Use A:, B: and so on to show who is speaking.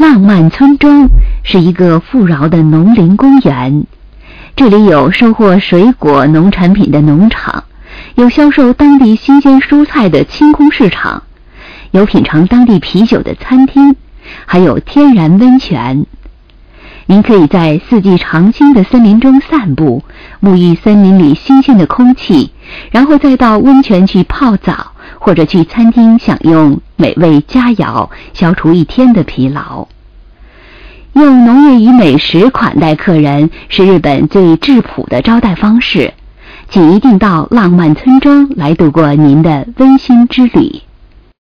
A: 浪漫村庄是一个富饶的农林公园，这里有收获水果农产品的农场，有销售当地新鲜蔬菜的清空市场，有品尝当地啤酒的餐厅，还有天然温泉。您可以在四季常青的森林中散步，沐浴森林里新鲜的空气，然后再到温泉去泡澡，或者去餐厅享用美味佳肴，消除一天的疲劳。用农业与美食款待客人是日本最质朴的招待方式，请一定到浪漫村庄来度过您的温馨之旅。